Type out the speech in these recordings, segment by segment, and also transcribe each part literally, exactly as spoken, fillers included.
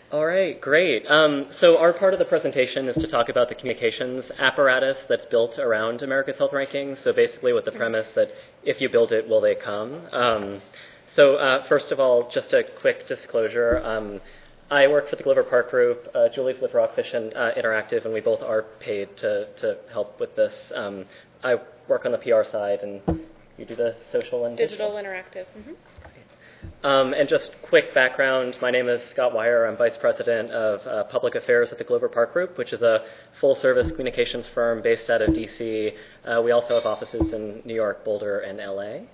All right, great. Um, so our part of the presentation is to talk about the communications apparatus that's built around America's Health Rankings. So basically with the premise that if you build it, will they come? Um, so uh, first of all, just a quick disclosure. Um, I work for the Glover Park Group. Uh, Julie's with Rockfish and uh, Interactive, and we both are paid to, to help with this. Um, I work on the P R side, and you do the social and digital. Digital Interactive. Mm-hmm. Um, and just quick background, my name is Scott Wire. I'm Vice President of uh, Public Affairs at the Glover Park Group, which is a full-service communications firm based out of D C. Uh, we also have offices in New York, Boulder, and L A.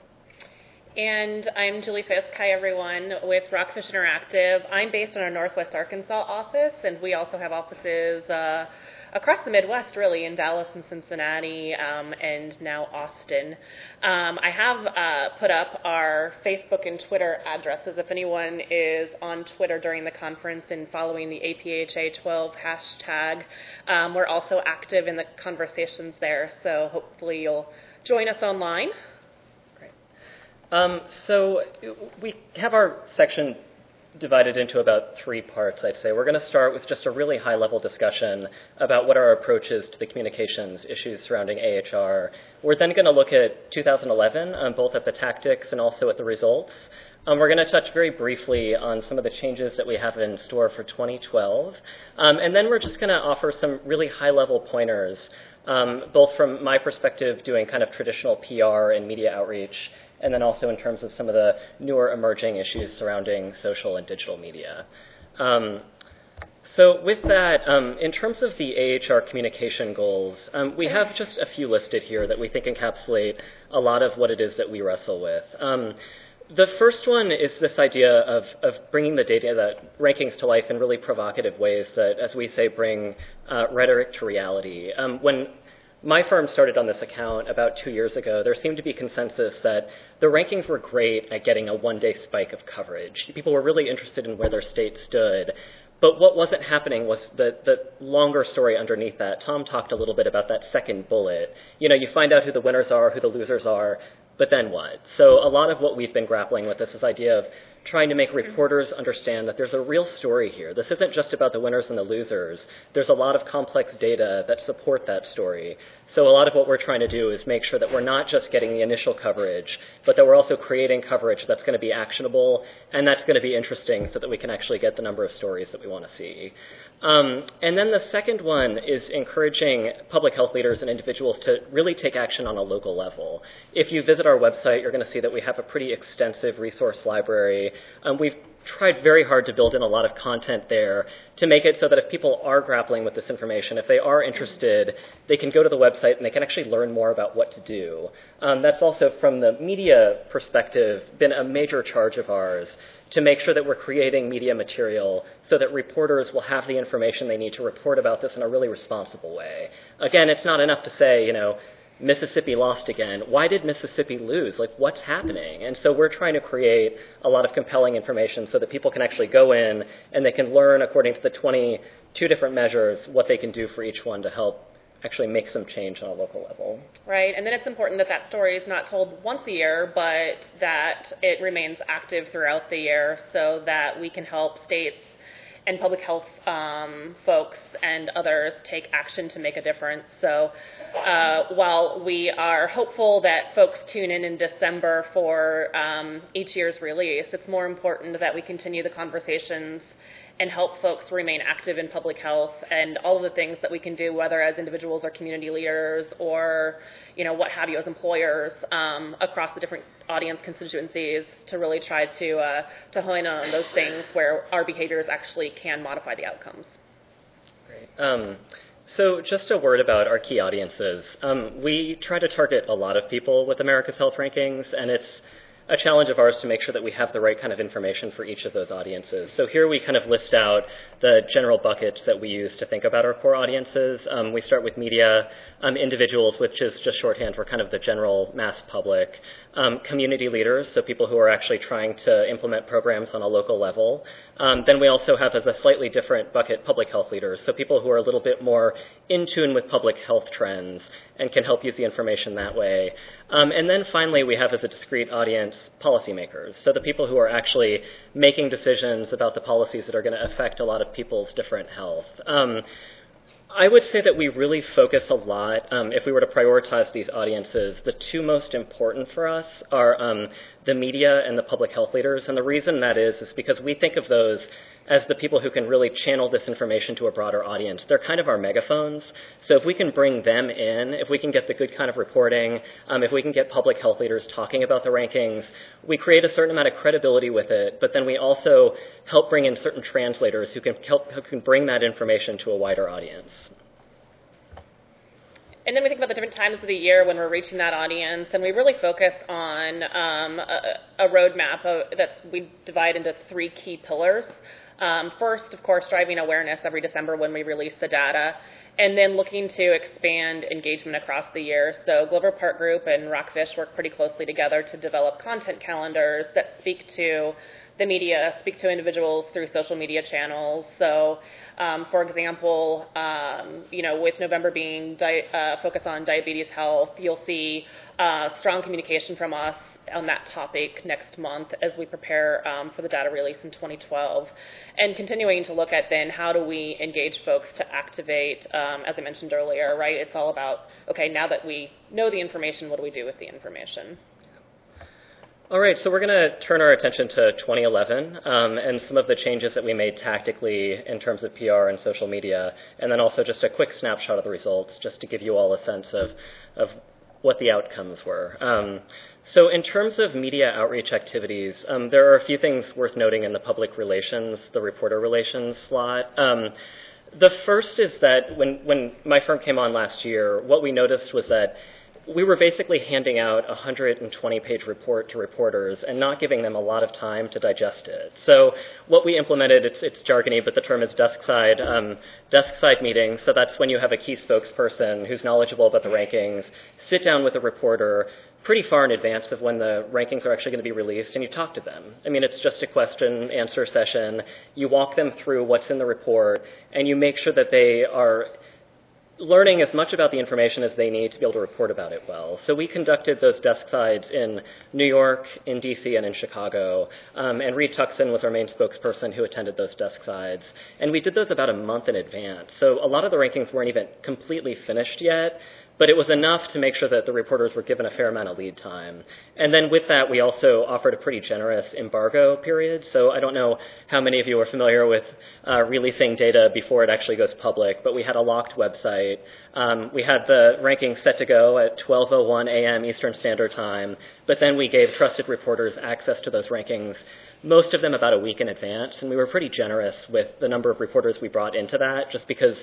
And I'm Julie Fisk. Hi, everyone, with Rockfish Interactive. I'm based in our Northwest Arkansas office, and we also have offices uh, across the Midwest, really, in Dallas and Cincinnati, um, and now Austin. Um, I have uh, put up our Facebook and Twitter addresses if anyone is on Twitter during the conference and following the A P H A twelve hashtag. Um, we're also active in the conversations there, so hopefully you'll join us online. Great. Um, so we have our section divided into about three parts, I'd say. We're going to start with just a really high-level discussion about what our approach is to the communications issues surrounding A H R. We're then going to look at two thousand eleven, um, both at the tactics and also at the results. Um, we're going to touch very briefly on some of the changes that we have in store for twenty twelve. Um, and then we're just going to offer some really high-level pointers, um, both from my perspective doing kind of traditional P R and media outreach, and then also in terms of some of the newer emerging issues surrounding social and digital media. Um, so with that, um, in terms of the A H R communication goals, um, we have just a few listed here that we think encapsulate a lot of what it is that we wrestle with. Um, the first one is this idea of, of bringing the data that rankings to life in really provocative ways that, as we say, bring uh, rhetoric to reality. Um, when my firm started on this account about two years ago, there seemed to be consensus that the rankings were great at getting a one-day spike of coverage. People were really interested in where their state stood. But what wasn't happening was the, the longer story underneath that. Tom talked a little bit about that second bullet. You know, you find out who the winners are, who the losers are, but then what? So a lot of what we've been grappling with is this idea of trying to make reporters understand that there's a real story here. This isn't just about the winners and the losers. There's a lot of complex data that support that story. So a lot of what we're trying to do is make sure that we're not just getting the initial coverage, but that we're also creating coverage that's going to be actionable and that's going to be interesting so that we can actually get the number of stories that we want to see. Um, and then the second one is encouraging public health leaders and individuals to really take action on a local level. If you visit our website, you're going to see that we have a pretty extensive resource library. Um, we've tried very hard to build in a lot of content there to make it so that if people are grappling with this information, if they are interested, they can go to the website and they can actually learn more about what to do. Um, that's also, from the media perspective, been a major charge of ours to make sure that we're creating media material so that reporters will have the information they need to report about this in a really responsible way. Again, it's not enough to say, you know, Mississippi lost again. Why did Mississippi lose? Like, what's happening? And so we're trying to create a lot of compelling information so that people can actually go in and they can learn, according to the twenty-two different measures, what they can do for each one to help actually make some change on a local level. Right, and then it's important that that story is not told once a year, but that it remains active throughout the year so that we can help states and public health um, folks and others take action to make a difference. So uh, while we are hopeful that folks tune in in December for um, each year's release, it's more important that we continue the conversations and help folks remain active in public health and all of the things that we can do, whether as individuals or community leaders or, you know, what have you, as employers um, across the different audience constituencies to really try to uh, to hone in on those things where our behaviors actually can modify the outcomes. Great. Um, so just a word about our key audiences. Um, we try to target a lot of people with America's Health Rankings, and it's a challenge of ours to make sure that we have the right kind of information for each of those audiences. So here we kind of list out the general buckets that we use to think about our core audiences. Um, we start with media, um, individuals, which is just shorthand for kind of the general mass public, um, community leaders, so people who are actually trying to implement programs on a local level. Um, then we also have, as a slightly different bucket, public health leaders, so people who are a little bit more in tune with public health trends and can help use the information that way. Um, and then finally, we have as a discrete audience policymakers, so the people who are actually making decisions about the policies that are going to affect a lot of people's different health. Um, I would say that we really focus a lot, um, if we were to prioritize these audiences, the two most important for us are um, the media and the public health leaders. And the reason that is, is because we think of those as the people who can really channel this information to a broader audience. They're kind of our megaphones. So if we can bring them in, if we can get the good kind of reporting, um, if we can get public health leaders talking about the rankings, we create a certain amount of credibility with it, but then we also help bring in certain translators who can help who can bring that information to a wider audience. And then we think about the different times of the year when we're reaching that audience, and we really focus on um, a, a roadmap of, that's we divide into three key pillars. Um, first, of course, driving awareness every December when we release the data, and then looking to expand engagement across the year. So Glover Park Group and Rockfish work pretty closely together to develop content calendars that speak to the media, speak to individuals through social media channels. So, um, for example, um, you know, with November being di- uh, focused on diabetes health, you'll see uh, strong communication from us on that topic next month as we prepare um, for the data release in twenty twelve, and continuing to look at then how do we engage folks to activate, um, as I mentioned earlier, right? It's all about, okay, now that we know the information, what do we do with the information? All right, so we're going to turn our attention to twenty eleven um, and some of the changes that we made tactically in terms of P R and social media, and then also just a quick snapshot of the results, just to give you all a sense of, of what the outcomes were. Um, so in terms of media outreach activities, um, there are a few things worth noting in the public relations, the reporter relations slot. Um, the first is that when, when my firm came on last year, what we noticed was that we were basically handing out a one hundred twenty page report to reporters and not giving them a lot of time to digest it. So what we implemented, it's, it's jargony, but the term is desk side, um, desk side meetings. So that's when you have a key spokesperson who's knowledgeable about the rankings, sit down with a reporter pretty far in advance of when the rankings are actually going to be released, and you talk to them. I mean, it's just a question answer session. You walk them through what's in the report, and you make sure that they are learning as much about the information as they need to be able to report about it well. So we conducted those desk sides in New York, in D C, and in Chicago. Um, and Reed Tuckson was our main spokesperson who attended those desk sides. And we did those about a month in advance. So a lot of the rankings weren't even completely finished yet, but it was enough to make sure that the reporters were given a fair amount of lead time. And then with that, we also offered a pretty generous embargo period. So I don't know how many of you are familiar with uh, releasing data before it actually goes public, but we had a locked website. Um, we had the rankings set to go at twelve oh one a.m. Eastern Standard Time, but then we gave trusted reporters access to those rankings, most of them about a week in advance. And we were pretty generous with the number of reporters we brought into that, just because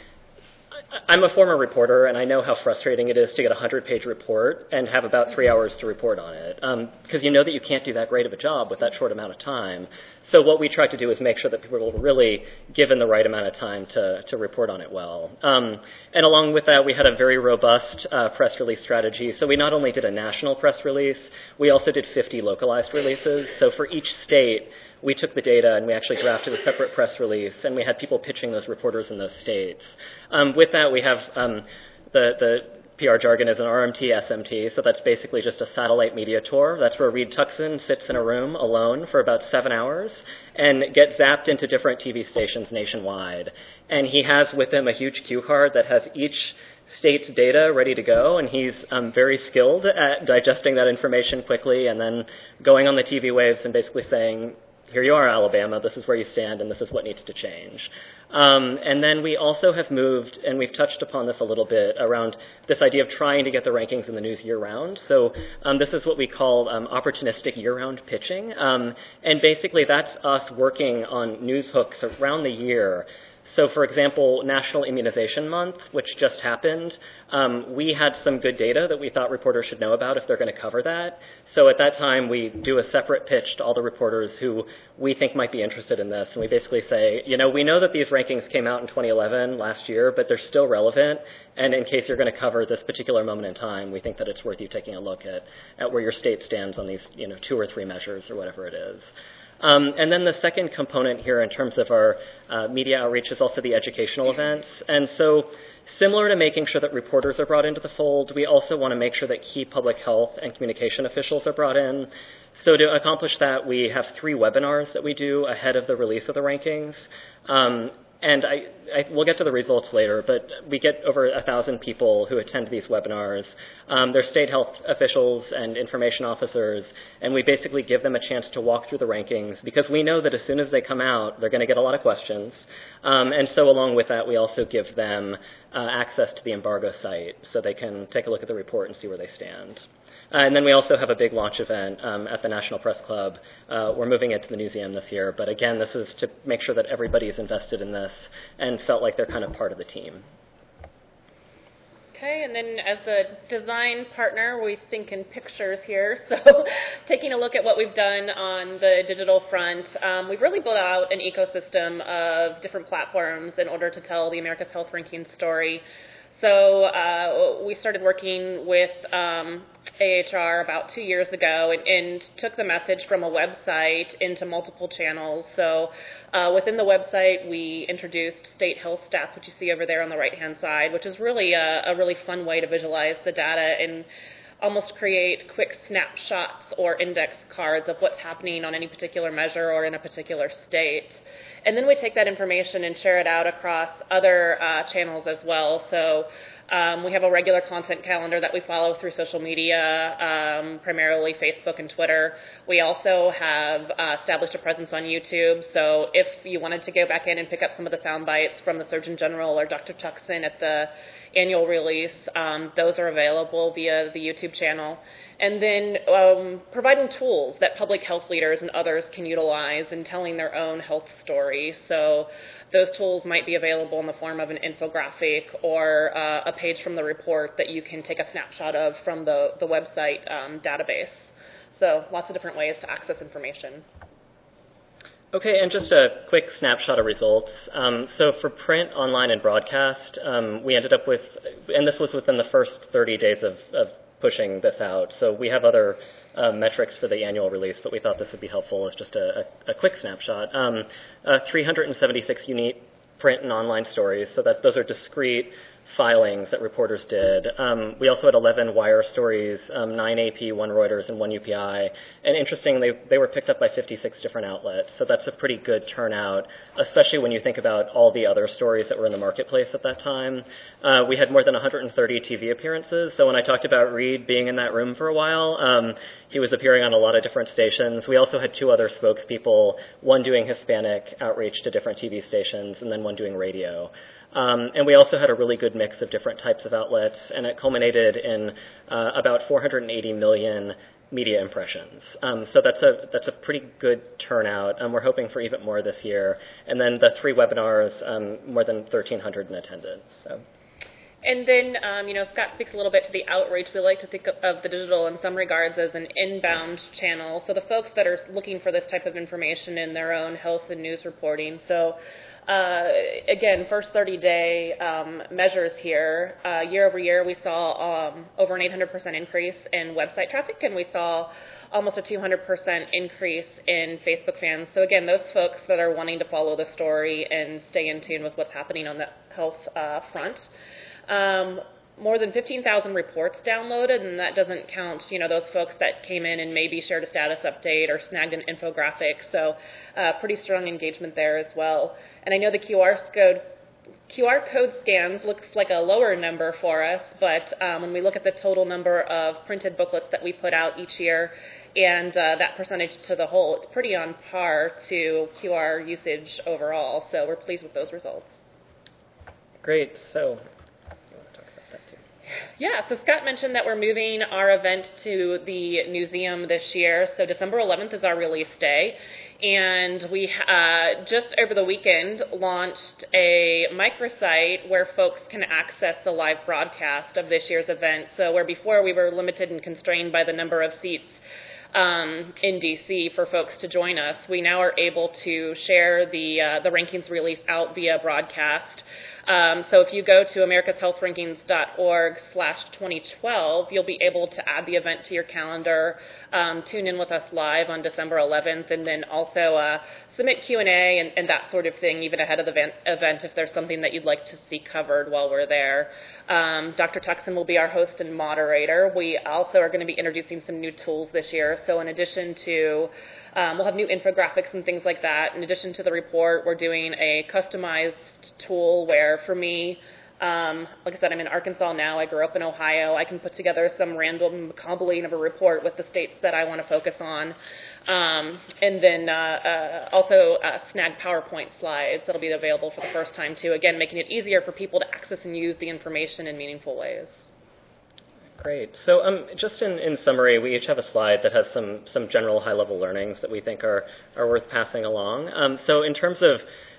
I'm a former reporter, and I know how frustrating it is to get a one hundred page report and have about three hours to report on it, because um, you know that you can't do that great of a job with that short amount of time. So what we tried to do is make sure that people were really given the right amount of time to, to report on it well. Um, and along with that, we had a very robust uh, press release strategy. So we not only did a national press release, we also did fifty localized releases. So for each state, we took the data and we actually drafted a separate press release, and we had people pitching those reporters in those states. Um, with that, we have um, the, the P R jargon is an R M T S M T, so that's basically just a satellite media tour. That's where Reed Tuckson sits in a room alone for about seven hours and gets zapped into different T V stations nationwide. And he has with him a huge cue card that has each state's data ready to go, and he's um, very skilled at digesting that information quickly and then going on the T V waves and basically saying, here you are, Alabama, this is where you stand, and this is what needs to change. Um, and then we also have moved, and we've touched upon this a little bit, around this idea of trying to get the rankings in the news year-round. So um, this is what we call um, opportunistic year-round pitching. Um, and basically that's us working on news hooks around the year. So, for example, National Immunization Month, which just happened, um, we had some good data that we thought reporters should know about if they're going to cover that. So at that time, we do a separate pitch to all the reporters who we think might be interested in this. And we basically say, you know, we know that these rankings came out in twenty eleven, last year, but they're still relevant. And in case you're going to cover this particular moment in time, we think that it's worth you taking a look at, at where your state stands on these, you know, two or three measures or whatever it is. Um, and then the second component here in terms of our uh, media outreach is also the educational events. And so similar to making sure that reporters are brought into the fold, we also want to make sure that key public health and communication officials are brought in. So to accomplish that, we have three webinars that we do ahead of the release of the rankings. Um, And I, I, we'll get to the results later, but we get over a thousand people who attend these webinars. Um, they're state health officials and information officers, and we basically give them a chance to walk through the rankings because we know that as soon as they come out, they're going to get a lot of questions. Um, and so along with that, we also give them uh, access to the embargo site so they can take a look at the report and see where they stand. Uh, and then we also have a big launch event um, at the National Press Club. Uh, we're moving it to the museum this year, but again, this is to make sure that everybody is invested in this and felt like they're kind of part of the team. Okay, and then as a design partner, we think in pictures here. So taking a look at what we've done on the digital front, um, we've really built out an ecosystem of different platforms in order to tell the America's Health Rankings story. So uh, we started working with um, A H R about two years ago and, and took the message from a website into multiple channels. So uh, within the website, we introduced state health stats, which you see over there on the right-hand side, which is really a, a really fun way to visualize the data and almost create quick snapshots or index cards of what's happening on any particular measure or in a particular state. And then we take that information and share it out across other uh, channels as well. So um, we have a regular content calendar that we follow through social media, um, primarily Facebook and Twitter. We also have uh, established a presence on YouTube. So if you wanted to go back in and pick up some of the sound bites from the Surgeon General or Doctor Tuckson at the annual release, um, those are available via the YouTube channel. And then um, providing tools that public health leaders and others can utilize in telling their own health story. So those tools might be available in the form of an infographic or uh, a page from the report that you can take a snapshot of from the, the website um, database. So lots of different ways to access information. Okay, and just a quick snapshot of results. Um, so for print, online, and broadcast, um, we ended up with, and this was within the first thirty days of, of pushing this out. So we have other uh, metrics for the annual release, but we thought this would be helpful as just a, a, a quick snapshot. Um, uh, three hundred seventy-six unique print and online stories, so that those are discrete filings that reporters did. Um, we also had eleven Wire stories, um, nine A P, one Reuters, and one U P I. And interestingly, they, they were picked up by fifty-six different outlets, so that's a pretty good turnout, especially when you think about all the other stories that were in the marketplace at that time. Uh, we had more than one hundred thirty T V appearances, so when I talked about Reed being in that room for a while, um, he was appearing on a lot of different stations. We also had two other spokespeople, one doing Hispanic outreach to different T V stations, and then one doing radio. Um, and we also had a really good mix of different types of outlets, and it culminated in uh, about four hundred eighty million media impressions. Um, so that's a that's a pretty good turnout, and we're hoping for even more this year. And then the three webinars, um, more than thirteen hundred in attendance. So. And then, um, you know, Scott speaks a little bit to the outreach. We like to think of, of the digital in some regards as an inbound channel. So the folks that are looking for this type of information in their own health and news reporting. So Uh, again, first thirty-day um, measures here. Uh, year over year, we saw um, over an eight hundred percent increase in website traffic, and we saw almost a two hundred percent increase in Facebook fans. So again, those folks that are wanting to follow the story and stay in tune with what's happening on the health uh, front. Um, more than fifteen thousand reports downloaded, and that doesn't count, you know, those folks that came in and maybe shared a status update or snagged an infographic. So uh, pretty strong engagement there as well. And I know the Q R code Q R code scans looks like a lower number for us, but um, when we look at the total number of printed booklets that we put out each year and uh, that percentage to the whole, it's pretty on par to Q R usage overall. So we're pleased with those results. Great. So. Yeah, so Scott mentioned that we're moving our event to the museum this year. So December eleventh is our release day. And we uh, just over the weekend launched a microsite where folks can access the live broadcast of this year's event. So where before we were limited and constrained by the number of seats um, in D C for folks to join us, we now are able to share the, uh, the rankings release out via broadcast. Um, so if you go to americashealthrankings.org slash 2012, you'll be able to add the event to your calendar, um, tune in with us live on December eleventh, and then also uh, submit Q and A and, and that sort of thing, even ahead of the event, event if there's something that you'd like to see covered while we're there. Um, Doctor Tuckson will be our host and moderator. We also are going to be introducing some new tools this year. So in addition to, um, we'll have new infographics and things like that. In addition to the report, we're doing a customized tool where, for me, Um, like I said, I'm in Arkansas now. I grew up in Ohio. I can put together some random cobbling of a report with the states that I want to focus on. Um, and then uh, uh, also uh, snag PowerPoint slides that'll be available for the first time, too. Again, making it easier for people to access and use the information in meaningful ways. Great. So um, just in, in summary, we each have a slide that has some, some general high-level learnings that we think are, are worth passing along. Um, so in terms of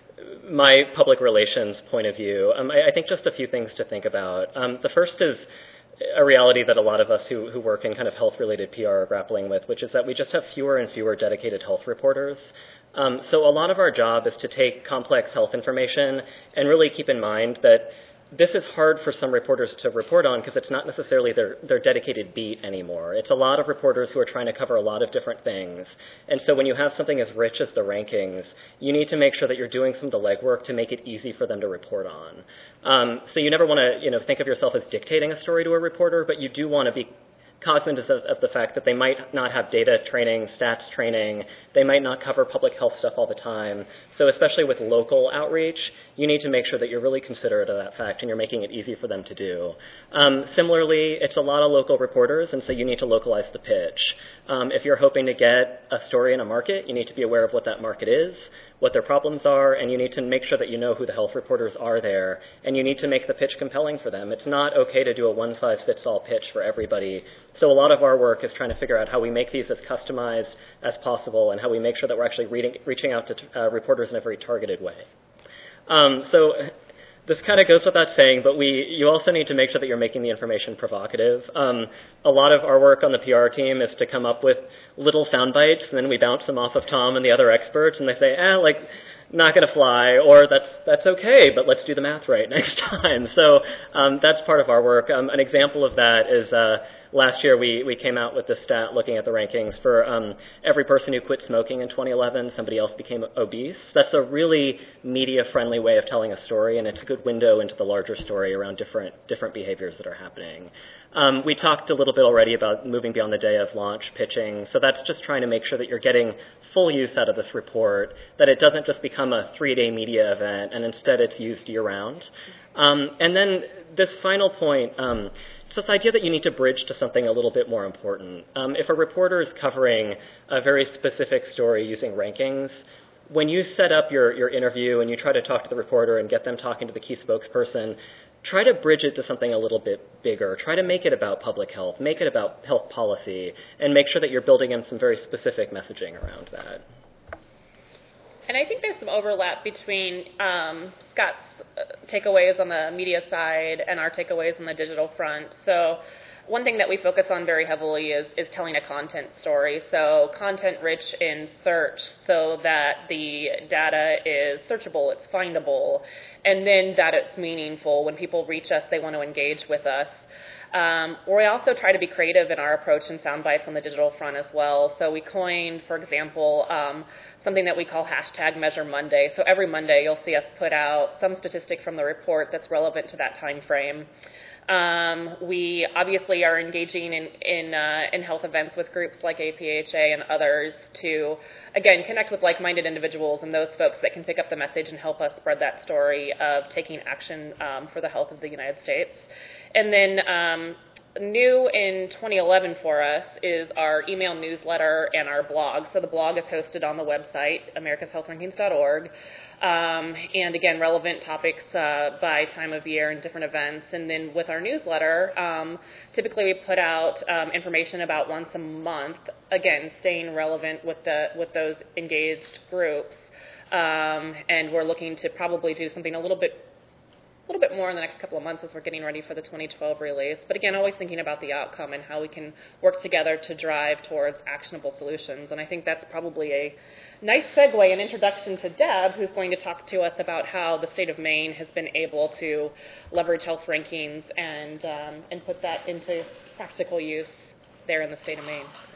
my public relations point of view, um, I, I think just a few things to think about. Um, the first is a reality that a lot of us who, who work in kind of health-related P R are grappling with, which is that we just have fewer and fewer dedicated health reporters. Um, so a lot of our job is to take complex health information and really keep in mind that this is hard for some reporters to report on because it's not necessarily their, their dedicated beat anymore. It's a lot of reporters who are trying to cover a lot of different things. And so when you have something as rich as the rankings, you need to make sure that you're doing some of the legwork to make it easy for them to report on. Um, so you never want to, you know, think of yourself as dictating a story to a reporter, but you do want to be cognizant of, of the fact that they might not have data training, stats training, they might not cover public health stuff all the time. So especially with local outreach, you need to make sure that you're really considerate of that fact and you're making it easy for them to do. Um, similarly, it's a lot of local reporters, and so you need to localize the pitch. Um, if you're hoping to get a story in a market, you need to be aware of what that market is, what their problems are, and you need to make sure that you know who the health reporters are there, and you need to make the pitch compelling for them. It's not okay to do a one-size-fits-all pitch for everybody. So a lot of our work is trying to figure out how we make these as customized as possible and how we make sure that we're actually reading, reaching out to uh, reporters in a very targeted way. Um, so this kind of goes without saying, but we you also need to make sure that you're making the information provocative. Um, a lot of our work on the P R team is to come up with little sound bites, and then we bounce them off of Tom and the other experts, and they say, eh, like, not going to fly, or that's that's okay, but let's do the math right next time. So um, that's part of our work. Um, an example of that is uh, last year we, we came out with this stat looking at the rankings for um, every person who quit smoking in twenty eleven, somebody else became obese. That's a really media-friendly way of telling a story, and it's a good window into the larger story around different different behaviors that are happening. Um, we talked a little bit already about moving beyond the day of launch pitching, so that's just trying to make sure that you're getting full use out of this report, that it doesn't just become a three-day media event, and instead it's used year-round. Um, and then this final point, um, it's this idea that you need to bridge to something a little bit more important. Um, if a reporter is covering a very specific story using rankings, when you set up your, your interview and you try to talk to the reporter and get them talking to the key spokesperson, try to bridge it to something a little bit bigger. Try to make it about public health, make it about health policy, and make sure that you're building in some very specific messaging around that. And I think there's some overlap between um, Scott's takeaways on the media side and our takeaways on the digital front. So one thing that we focus on very heavily is, is telling a content story. So content rich in search so that the data is searchable, it's findable, and then that it's meaningful. When people reach us, they want to engage with us. Um, we also try to be creative in our approach and sound bites on the digital front as well. So we coined, for example, um, something that we call hashtag Measure Monday. So every Monday you'll see us put out some statistic from the report that's relevant to that time frame. Um, we obviously are engaging in in, uh, in health events with groups like A P H A and others to, again, connect with like-minded individuals and those folks that can pick up the message and help us spread that story of taking action um, for the health of the United States. And then um, new in twenty eleven for us is our email newsletter and our blog. So the blog is hosted on the website, americas health rankings dot org. Um, and again, relevant topics uh, by time of year and different events. And then with our newsletter, um, typically we put out um, information about once a month, again, staying relevant with the with those engaged groups. Um, and we're looking to probably do something a little bit a little bit more in the next couple of months as we're getting ready for the twenty twelve release. But again, always thinking about the outcome and how we can work together to drive towards actionable solutions. And I think that's probably a nice segue and introduction to Deb, who's going to talk to us about how the state of Maine has been able to leverage health rankings and um, and put that into practical use there in the state of Maine.